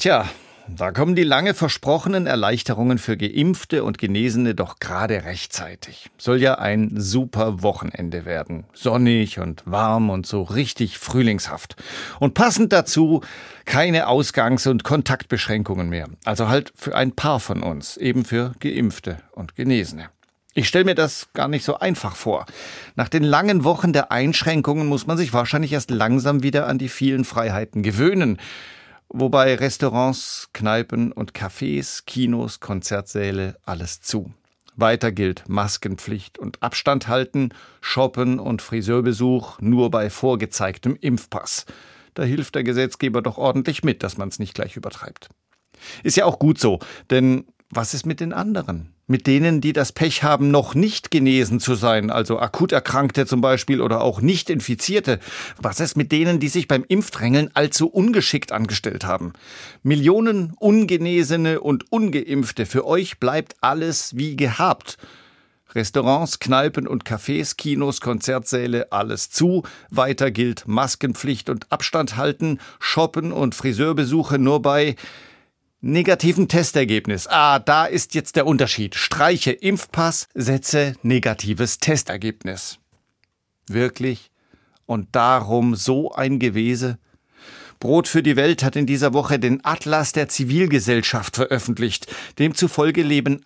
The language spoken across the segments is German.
Tja, da kommen die lange versprochenen Erleichterungen für Geimpfte und Genesene doch gerade rechtzeitig. Soll ja ein super Wochenende werden. Sonnig und warm und so richtig frühlingshaft. Und passend dazu keine Ausgangs- und Kontaktbeschränkungen mehr. Also halt für ein paar von uns, eben für Geimpfte und Genesene. Ich stelle mir das gar nicht so einfach vor. Nach den langen Wochen der Einschränkungen muss man sich wahrscheinlich erst langsam wieder an die vielen Freiheiten gewöhnen. Wobei Restaurants, Kneipen und Cafés, Kinos, Konzertsäle, alles zu. Weiter gilt Maskenpflicht und Abstand halten, Shoppen und Friseurbesuch nur bei vorgezeigtem Impfpass. Da hilft der Gesetzgeber doch ordentlich mit, dass man es nicht gleich übertreibt. Ist ja auch gut so, denn was ist mit den anderen? Mit denen, die das Pech haben, noch nicht genesen zu sein, also akut Erkrankte zum Beispiel oder auch nicht Infizierte. Was ist mit denen, die sich beim Impfdrängeln allzu ungeschickt angestellt haben? Millionen Ungenesene und Ungeimpfte, für euch bleibt alles wie gehabt. Restaurants, Kneipen und Cafés, Kinos, Konzertsäle, alles zu. Weiter gilt Maskenpflicht und Abstand halten, Shoppen und Friseurbesuche nur bei negativen Testergebnis. Da ist jetzt der Unterschied. Streiche Impfpass, setze negatives Testergebnis. Wirklich? Und darum so ein Gewese? Brot für die Welt hat in dieser Woche den Atlas der Zivilgesellschaft veröffentlicht. Demzufolge leben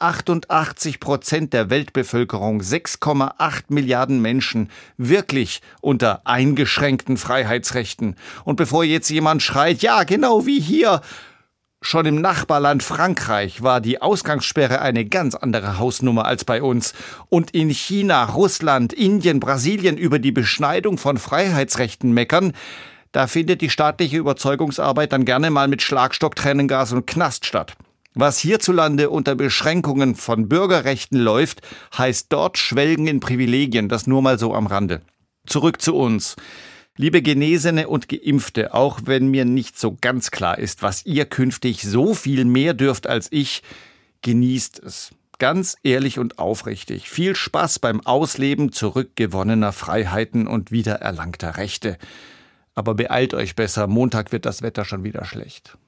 88% der Weltbevölkerung, 6,8 Milliarden Menschen, wirklich unter eingeschränkten Freiheitsrechten. Und bevor jetzt jemand schreit, ja, genau wie hier, schon im Nachbarland Frankreich war die Ausgangssperre eine ganz andere Hausnummer als bei uns. Und in China, Russland, Indien, Brasilien über die Beschneidung von Freiheitsrechten meckern, da findet die staatliche Überzeugungsarbeit dann gerne mal mit Schlagstock, Tränengas und Knast statt. Was hierzulande unter Beschränkungen von Bürgerrechten läuft, heißt dort Schwelgen in Privilegien, das nur mal so am Rande. Zurück zu uns. Liebe Genesene und Geimpfte, auch wenn mir nicht so ganz klar ist, was ihr künftig so viel mehr dürft als ich, genießt es. Ganz ehrlich und aufrichtig. Viel Spaß beim Ausleben zurückgewonnener Freiheiten und wiedererlangter Rechte. Aber beeilt euch besser, Montag wird das Wetter schon wieder schlecht.